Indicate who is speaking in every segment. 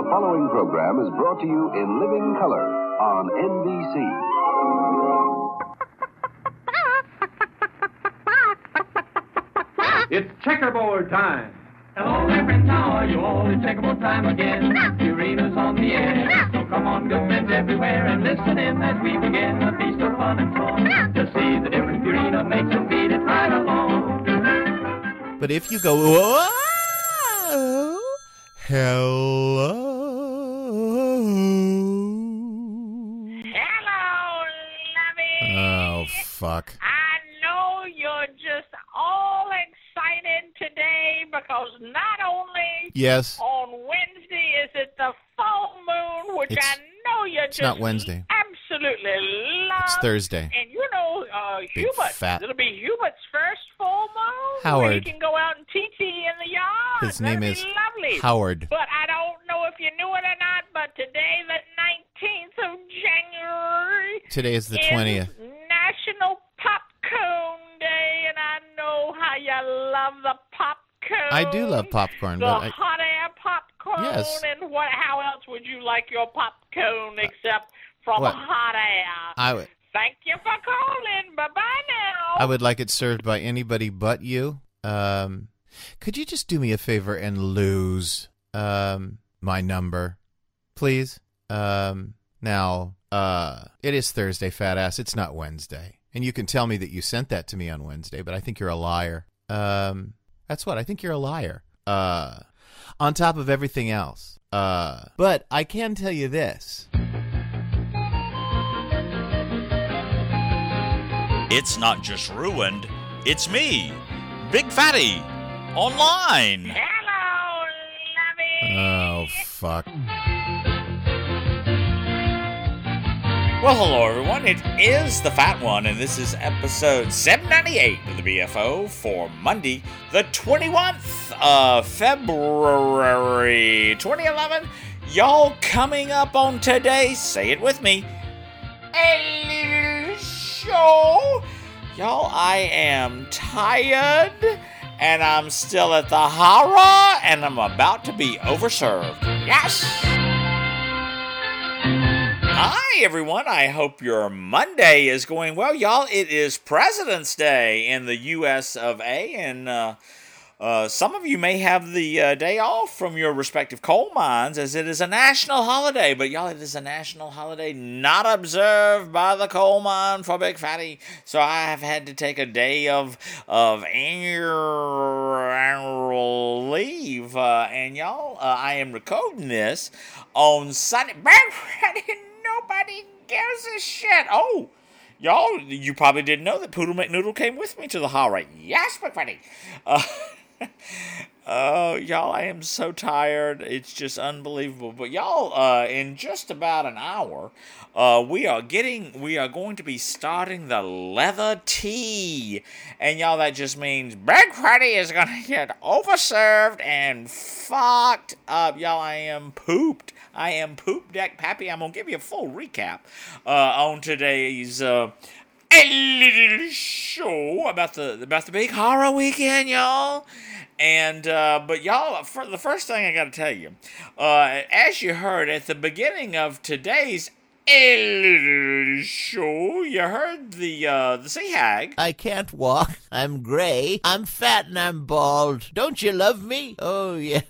Speaker 1: following program is brought to you in living color on NBC.
Speaker 2: It's checkerboard time.
Speaker 3: Hello there, friends, how are you all? It's checkerboard time again. Purina's on the air. So come on, good friends everywhere, and listen in as we begin a feast of fun and song. To see the difference Purina makes and feed it right along.
Speaker 4: But if you go, whoa, hello.
Speaker 5: Hello, Lovey.
Speaker 4: Oh, fuck.
Speaker 5: I know you're just all excited today because not only
Speaker 4: Yes.
Speaker 5: on Wednesday is it the full moon, which
Speaker 4: It's-
Speaker 5: I know you're
Speaker 4: it's
Speaker 5: just
Speaker 4: not Wednesday.
Speaker 5: absolutely love.
Speaker 4: It's Thursday.
Speaker 5: And you know,
Speaker 4: Big
Speaker 5: Hubert,
Speaker 4: fat-
Speaker 5: it'll be Hubert's first full moon.
Speaker 4: Howard.
Speaker 5: Where he can go out and TT in the yard.
Speaker 4: His name
Speaker 5: That'll
Speaker 4: is
Speaker 5: be lovely.
Speaker 4: Howard.
Speaker 5: But I don't know if you knew it or not, but today, the 19th of January,
Speaker 4: Today is the
Speaker 5: is
Speaker 4: 20th.
Speaker 5: National Popcorn Day, and I know how you love the popcorn.
Speaker 4: I do love popcorn,
Speaker 5: The
Speaker 4: but I,
Speaker 5: hot air popcorn.
Speaker 4: Yes.
Speaker 5: And how else would you like your popcorn except from
Speaker 4: well,
Speaker 5: hot air? Thank you for calling. Bye-bye now.
Speaker 4: I would like it served by anybody but you. Could you just do me a favor and lose my number, please? Now, it is Thursday, fat ass. It's not Wednesday. And you can tell me that you sent that to me on Wednesday, but I think you're a liar. That's what. I think you're a liar. On top of everything else. But I can tell you this.
Speaker 6: It's not just ruined, it's me, Big Fatty, online.
Speaker 5: Hello, Lovey.
Speaker 4: Oh, fuck.
Speaker 6: Well, hello everyone, it is the Fat One, and this is episode 798 of the BFO for Monday, the 21th of February 2011. Y'all, coming up on today, say it with me, a little show. Y'all, I am tired, and I'm still at the horror, and I'm about to be overserved. Yes! Hi, everyone. I hope your Monday is going well. Y'all, it is President's Day in the U.S. of A., and some of you may have the day off from your respective coal mines, as it is a national holiday. But, y'all, it is a national holiday not observed by the coal mine for Big Fatty. So I have had to take a day of annual leave. And, y'all, I am recording this on Sunday. Big Fatty, nobody gives a shit. Oh, y'all, you probably didn't know that Poodle McNoodle came with me to the hall, right? Yes, Big Fatty. Oh, y'all, I am so tired. It's just unbelievable. But y'all, in just about an hour, we are going to be starting the leather tea. And y'all, that just means Big Fatty is going to get overserved and fucked up. Y'all, I am pooped. I am Poop Deck Pappy. I'm going to give you a full recap on today's a little show about the big horror weekend, y'all. And but y'all, for the first thing I got to tell you, as you heard at the beginning of today's a little show, you heard the sea hag.
Speaker 7: I can't walk. I'm gray. I'm fat and I'm bald. Don't you love me? Oh, yes.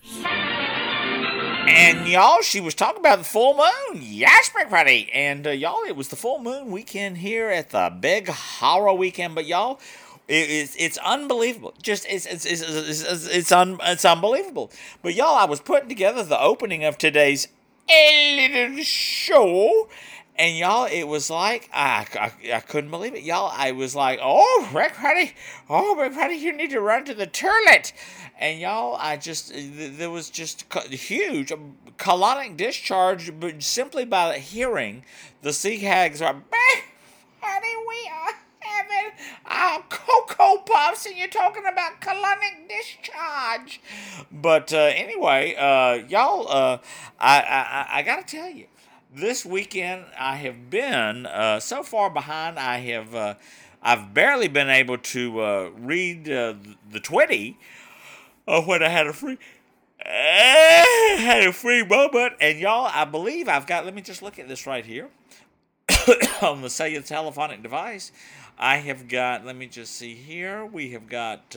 Speaker 6: And y'all, she was talking about the full moon. Yes, Big Fatty. And y'all, it was the full moon weekend here at the big horror weekend. But y'all, it's unbelievable. Just it's unbelievable. But y'all, I was putting together the opening of today's a little show. And y'all, it was like, I couldn't believe it. Y'all, I was like, oh, Big Fatty, you need to run to the toilet. And y'all, there was just huge colonic discharge, but simply by hearing the sea hags are, Big Fatty, we are having our Cocoa Puffs, and you're talking about colonic discharge. But anyway, y'all, I gotta tell you, this weekend I have been so far behind. I've barely been able to read the Twitty when I had a free had a free moment, and y'all, I believe I've got, let me just look at this right here. On the cellular telephonic device, I have got, let me just see here, we have got,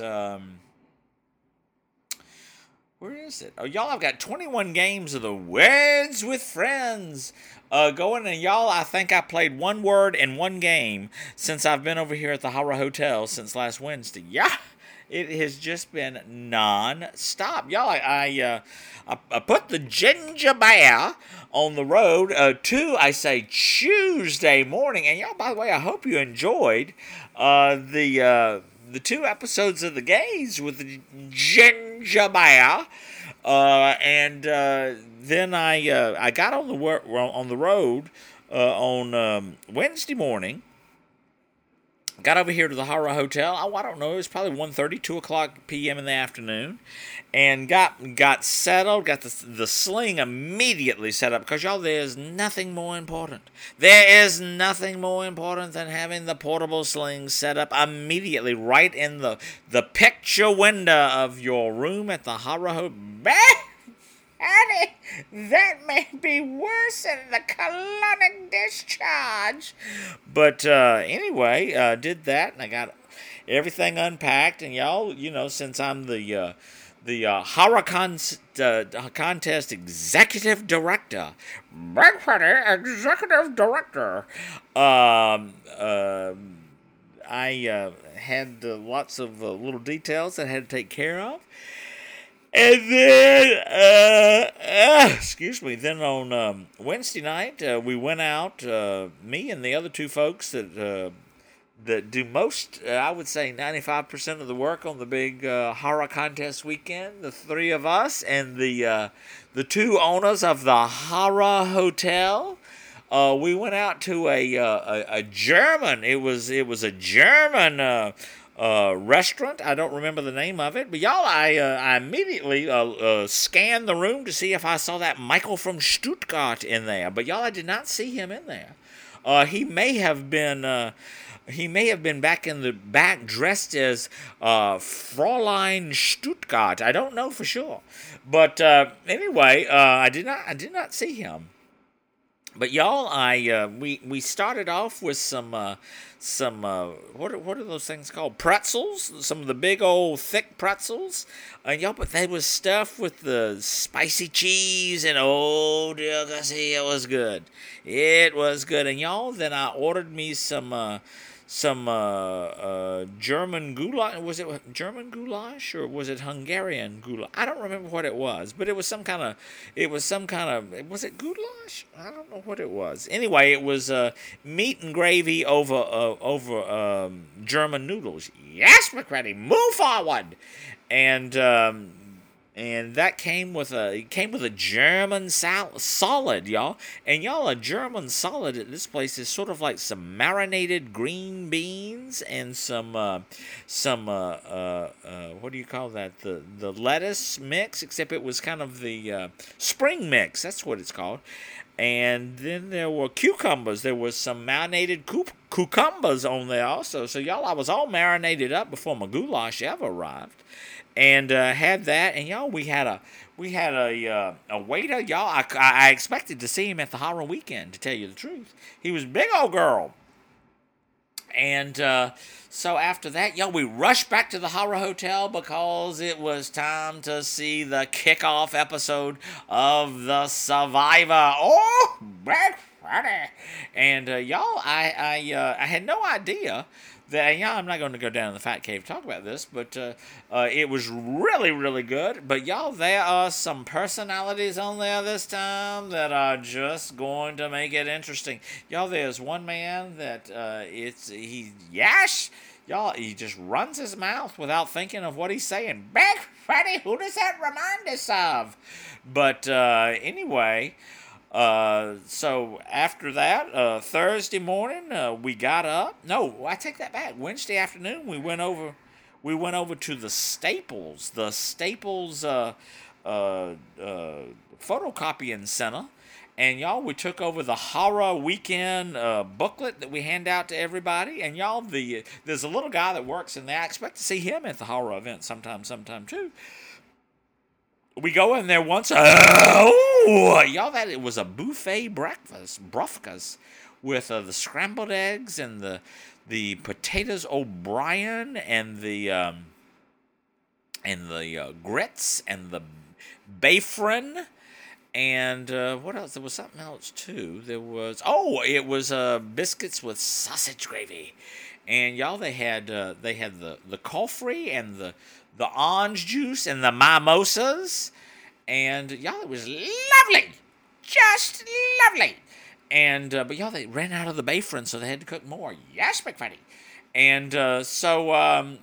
Speaker 6: where is it? Oh, y'all, I've got 21 games of the Words with Friends going, and y'all, I think I played one word in one game since I've been over here at the Hara Hotel since last Wednesday. Yeah, it has just been non-stop. Y'all, I put the Ginger Bear on the road to, I say, Tuesday morning. And y'all, by the way, I hope you enjoyed the 2 episodes of The Gays with the Ginger Bear. And then I got on the road on Wednesday morning. Got over here to the Hara Hotel. Oh, I don't know. It was probably 1:30, 2 o'clock p.m. in the afternoon. And got settled, got the sling immediately set up. Because, y'all, there's nothing more important. There is nothing more important than having the portable sling set up immediately right in the picture window of your room at the Hara Hotel. Annie, that may be worse than the colonic discharge. But anyway, did that, and I got everything unpacked. And y'all, you know, since I'm the Hara Contest Executive Director, Executive Director, I had lots of little details that I had to take care of. And then, then on Wednesday night, we went out, me and the other 2 folks that do most, I would say 95% of the work on the big Hara Contest weekend, the 3 of us, and the 2 owners of the Hara Hotel. We went out to a German, it was a German restaurant. I don't remember the name of it, but y'all, I immediately scanned the room to see if I saw that Michael from Stuttgart in there. But y'all, I did not see him in there. He may have been back in the back dressed as Fräulein Stuttgart. I don't know for sure, but anyway, I did not see him. But y'all, we started off with some what are those things called? Pretzels. Some of the big old thick pretzels. Y'all, but they was stuffed with the spicy cheese, and oh dear, see, it was good. It was good. And y'all, then I ordered me some German goulash. Was it German goulash or was it Hungarian goulash? I don't remember what it was, but it was some kind of. Was it goulash? I don't know what it was. Anyway, it was meat and gravy over German noodles. Yes, McCready, move forward, and that came with a German solid, y'all. And y'all, a German solid at this place is sort of like some marinated green beans and some what do you call that? The lettuce mix, except it was kind of the spring mix. That's what it's called. And then there were cucumbers. There was some marinated cucumbers on there also. So y'all, I was all marinated up before my goulash ever arrived. And had that, and y'all, we had a waiter, y'all. I expected to see him at the Hara weekend, to tell you the truth. He was a big old girl. And so after that, y'all, we rushed back to the Hara Hotel because it was time to see the kickoff episode of The Survivor. Oh, Black Friday! And y'all, I had no idea that, yeah, I'm not going to go down in the Fat Cave to talk about this, but it was really, really good. But y'all, there are some personalities on there this time that are just going to make it interesting. Y'all, there's one man that y'all, he just runs his mouth without thinking of what he's saying. Black Friday, who does that remind us of? But anyway. So after that, Thursday morning, we got up. No, I take that back. Wednesday afternoon, we went over to the Staples. The Staples photocopying center. And y'all, we took over the Hara weekend booklet that we hand out to everybody. And y'all, there's a little guy that works in there. I expect to see him at the Hara event sometime too. we go in there once. Y'all, that it was a buffet breakfast, brufkas, with the scrambled eggs and the potatoes O'Brien and the grits and the bafrin. And what else? There was something else too. It was biscuits with sausage gravy, and y'all they had the coffee and the orange juice and the mimosas, and y'all it was lovely, just lovely. And but y'all they ran out of the bafrin, so they had to cook more. Yes, McFaddy. And so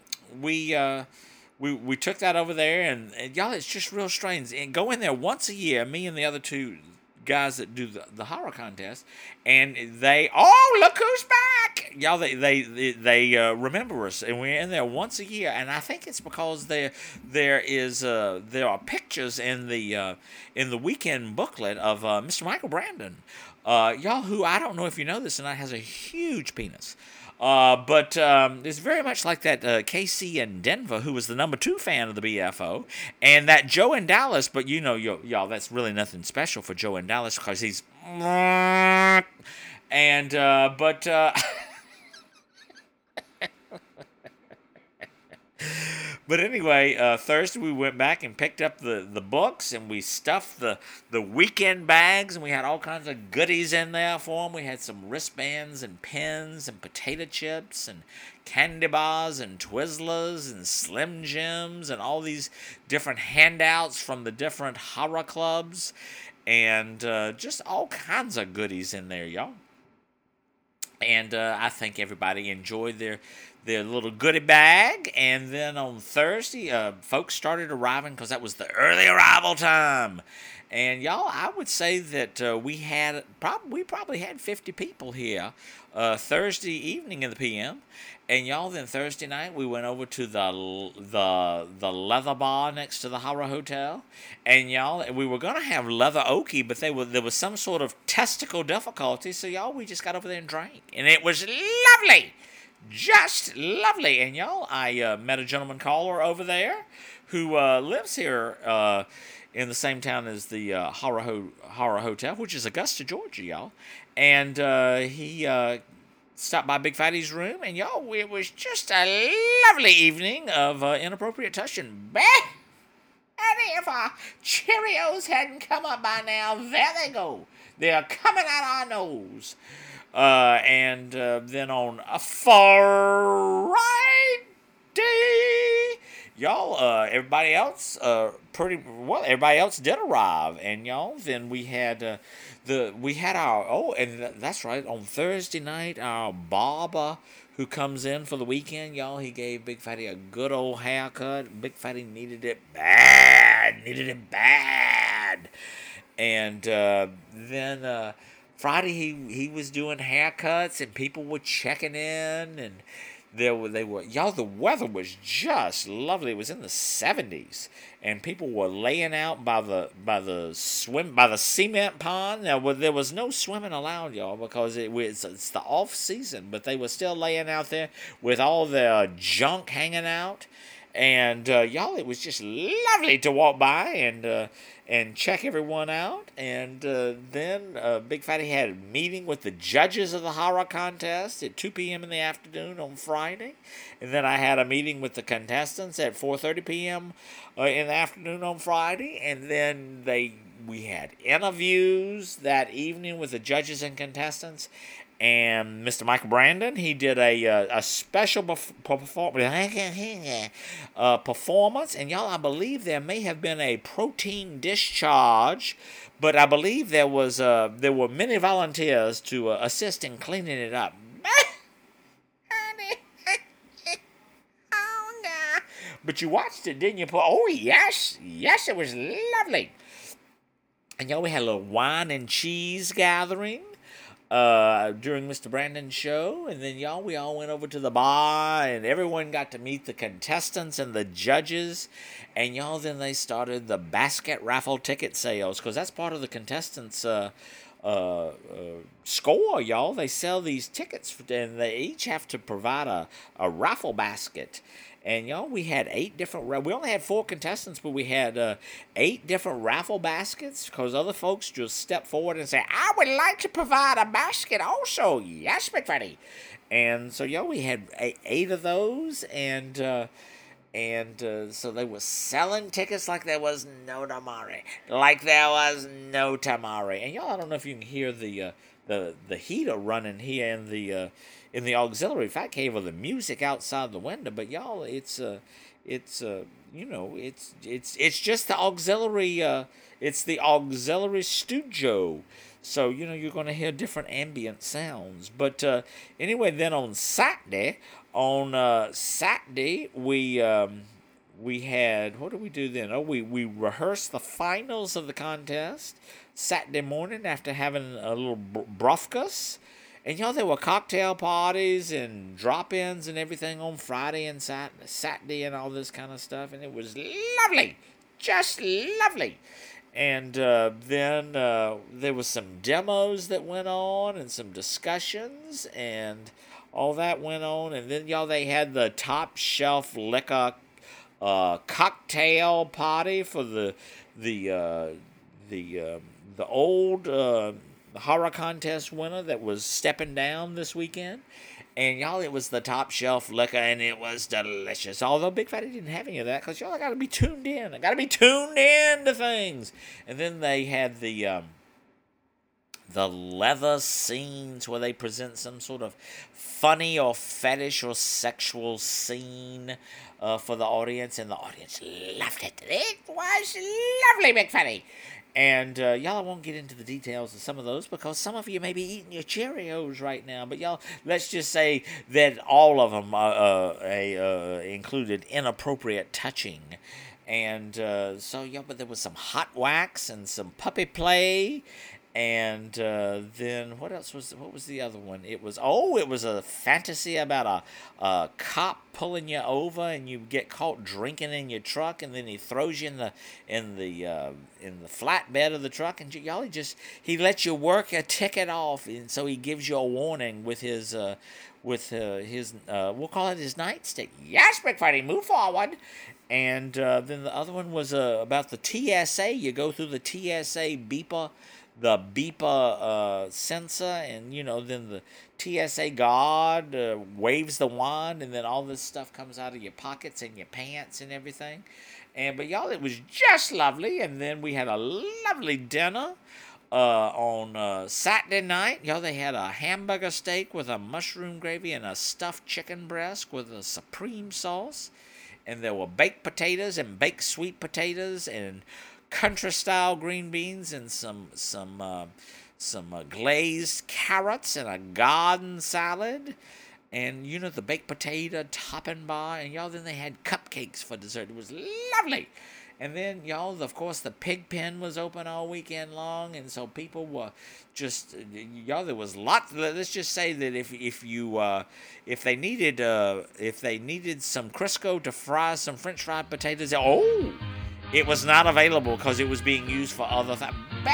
Speaker 6: we took that over there, and y'all, it's just real strange. And go in there once a year, me and the other two guys that do the horror contest, and look who's back! Y'all, they remember us, and we're in there once a year, and I think it's because there are pictures in the weekend booklet of Mr. Michael Brandon, y'all, who I don't know if you know this, tonight has a huge penis. But it's very much like that Casey in Denver, who was the number 2 fan of the BFO, and that Joe in Dallas. But you know, y'all, that's really nothing special for Joe in Dallas because he's and but. But anyway, Thursday we went back and picked up the books, and we stuffed the weekend bags, and we had all kinds of goodies in there for them. We had some wristbands and pens and potato chips and candy bars and Twizzlers and Slim Jims and all these different handouts from the different horror clubs, and just all kinds of goodies in there, y'all. And I think everybody enjoyed their little goodie bag. And then on Thursday, folks started arriving because that was the early arrival time. And y'all, I would say that we probably had 50 people here Thursday evening in the PM. And y'all, then Thursday night we went over to the leather bar next to the Horror Hotel. And y'all, we were gonna have leather okie, but there was some sort of testicle difficulty. So y'all, we just got over there and drank, and it was lovely, just lovely. And y'all, I met a gentleman caller over there who lives here in the same town as the Horror Hotel, which is Augusta, Georgia, y'all. And he stopped by Big Fatty's room, and y'all, it was just a lovely evening of inappropriate touching. Bah! And if our Cheerios hadn't come up by now, there they go. They're coming out our nose. And then on a Friday, y'all, everybody else everybody else did arrive, and y'all, then we had that's right, on Thursday night, our barber who comes in for the weekend, y'all, he gave Big Fatty a good old haircut. Big Fatty needed it bad. And then Friday he was doing haircuts, and people were checking in, and they were y'all, the weather was just lovely. It was in the 70s, and people were laying out by the cement pond. Now, there was no swimming allowed, y'all, because it's the off season, but they were still laying out there with all their junk hanging out. And y'all, it was just lovely to walk by and check everyone out. And then Big Fatty had a meeting with the judges of the horror contest at 2 p.m. in the afternoon on Friday. And then I had a meeting with the contestants at 4:30 p.m. In the afternoon on Friday. And then we had interviews that evening with the judges and contestants. And Mr. Michael Brandon, he did a special performance. And y'all, I believe there may have been a protein discharge, but I believe there were many volunteers to assist in cleaning it up. But you watched it, didn't you? Oh, yes, it was lovely. And y'all, we had a little wine and cheese gathering during Mr. Brandon's show, and then y'all, we all went over to the bar, and everyone got to meet the contestants and the judges, and y'all, then they started the basket raffle ticket sales, because that's part of the contestants' score, y'all. They sell these tickets, and they each have to provide a raffle basket. And, y'all, we had 8 different... We only had 4 contestants, but we had 8 different raffle baskets because other folks just step forward and say, I would like to provide a basket also. Yes, McFaddy. And so, y'all, we had 8 of those, and so they were selling tickets like there was no tomorrow. Like there was no tomorrow. And, y'all, I don't know if you can hear the heater running here in the auxiliary fat cave or the music outside the window, but y'all, it's just the auxiliary, it's the auxiliary studio. So, you're going to hear different ambient sounds. But anyway, then on Saturday, we had, what did we do then? Oh, we rehearsed the finals of the contest Saturday morning after having a little brofkas. And, y'all, there were cocktail parties and drop-ins and everything on Friday and Saturday and all this kind of stuff. And it was lovely. Just lovely. And then there was some demos that went on and some discussions and all that went on. And then, y'all, they had the top shelf liquor cocktail party for the old horror contest winner that was stepping down this weekend. And, y'all, it was the top shelf liquor, and it was delicious. Although Big Fatty didn't have any of that because, y'all, I got to be tuned in. I got to be tuned in to things. And then they had the leather scenes where they present some sort of funny or fetish or sexual scene for the audience, and the audience loved it. It was lovely, Big Fatty. And, y'all, I won't get into the details of some of those because some of you may be eating your Cheerios right now. But, y'all, let's just say that all of them included inappropriate touching. And so, y'all, but there was some hot wax and some puppy play. And then what was the other one? It was a fantasy about a cop pulling you over and you get caught drinking in your truck, and then he throws you in the flatbed of the truck, and y'all, he lets you work a ticket off, and so he gives you a warning with his we'll call it his nightstick. Yes, McFaddy, move forward. And then the other one was about the TSA. You go through the TSA beeper. The beeper sensor, and then the TSA guard waves the wand, and then all this stuff comes out of your pockets and your pants and everything. But y'all, it was just lovely. And then we had a lovely dinner on Saturday night. Y'all, they had a hamburger steak with a mushroom gravy and a stuffed chicken breast with a supreme sauce, and there were baked potatoes and baked sweet potatoes and country-style green beans and some glazed carrots and a garden salad, and the baked potato topping bar, and y'all, then they had cupcakes for dessert. It was lovely. And then, y'all, of course, the pig pen was open all weekend long, and so people were just, y'all, there was lots. Let's just say that if they needed some Crisco to fry some French fried potatoes, it was not available because it was being used for other things.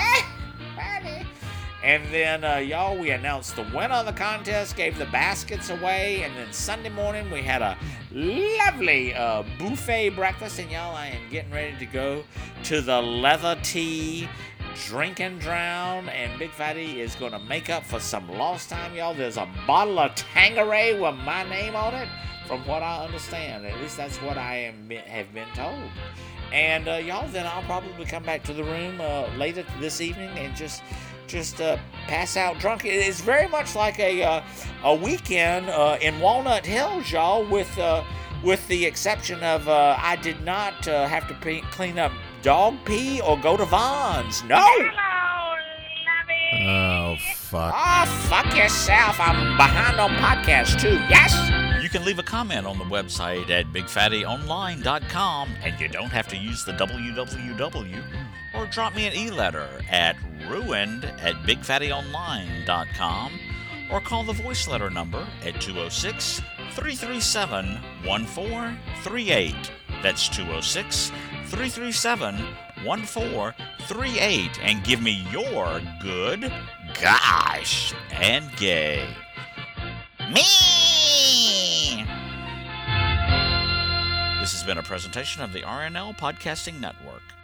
Speaker 6: And then, y'all, we announced the winner of the contest, gave the baskets away, and then Sunday morning we had a lovely buffet breakfast. And, y'all, I am getting ready to go to the Leather Tea Drink and Drown, and Big Fatty is going to make up for some lost time, y'all. There's a bottle of Tanqueray with my name on it, from what I understand. At least that's what I have been told. And, y'all, then I'll probably come back to the room later this evening and just pass out drunk. It's very much like a weekend in Walnut Hills, y'all, with the exception of I did not have to clean up dog pee or go to Vons. No!
Speaker 5: Hello, lovey.
Speaker 4: Oh, fuck.
Speaker 6: Oh, fuck yourself. I'm behind on podcasts, too. Yes! You can leave a comment on the website at BigFattyOnline.com, and you don't have to use the www, or drop me an e-letter at ruined@BigFattyOnline.com, or call the voice letter number at 206-337-1438. That's 206-337-1438. 888-866-1438 and give me your good, gosh, and gay. Me! This has been a presentation of the RNL Podcasting Network.